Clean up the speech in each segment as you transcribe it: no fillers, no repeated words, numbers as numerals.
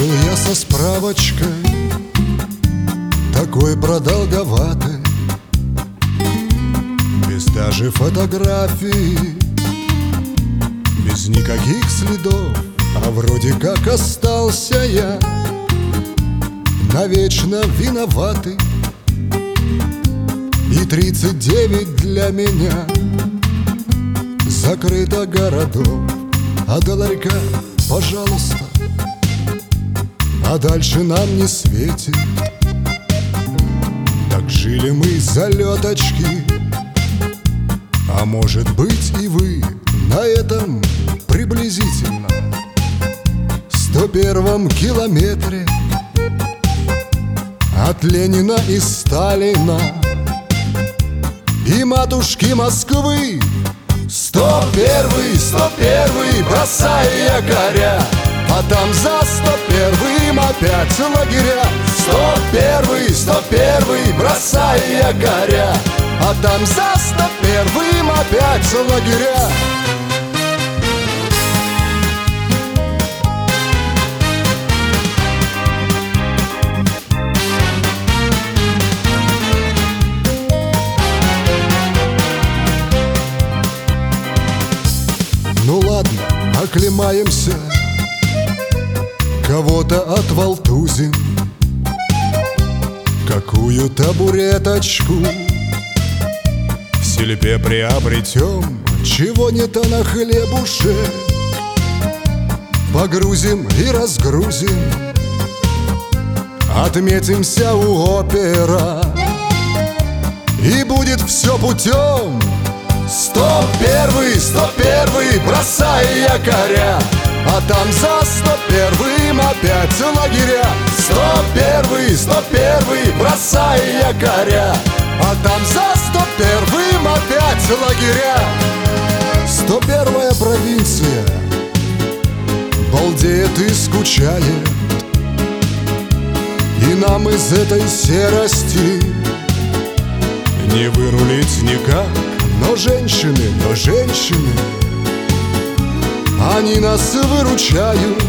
Пришел я со справочкой, такой продолговатой, без даже фотографии, без никаких следов. А вроде как остался я навечно виноватый. И 39 для меня закрыто городов. А до ларька, пожалуйста, а дальше нам не светит. Так жили мы залеточки, а может быть и вы на этом приблизительно 101-м километре от Ленина и Сталина и матушки Москвы. 101-й, 101-й, бросай якоря, а там за 101-м опять лагеря. 101-й, 101-й, бросай якоря, а там за 101-м опять лагеря. Ну ладно, оклемаемся, кого-то отвалтузим, какую табуреточку в сельпе приобретем, чего не то на хлебуше погрузим и разгрузим. Отметимся у опера, и будет все путем. 101-й, 101-й, бросай якоря, а там за 101-м опять лагеря. 101-й, 101-й, бросай якоря, а там за 101-м опять лагеря. 101-я провинция балдеет и скучает, и нам из этой серости не вырулить никак. Но женщины, они нас выручают,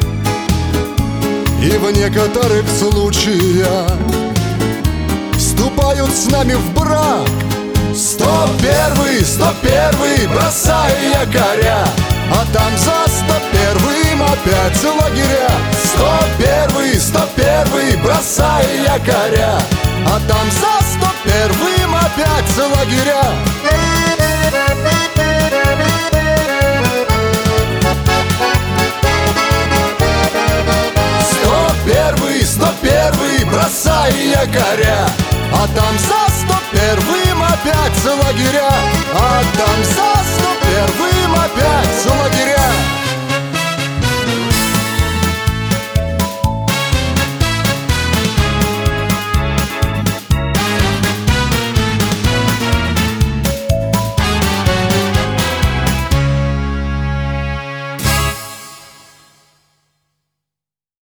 и в некоторых случаях вступают с нами в брак. 101-й, 101-й, бросай якоря, а там за 101-м опять лагеря. 101-й, 101-й, бросай якоря, а там за 101-м опять лагеря. 101-й, бросай якоря, а там за 101-м опять лагеря, а там за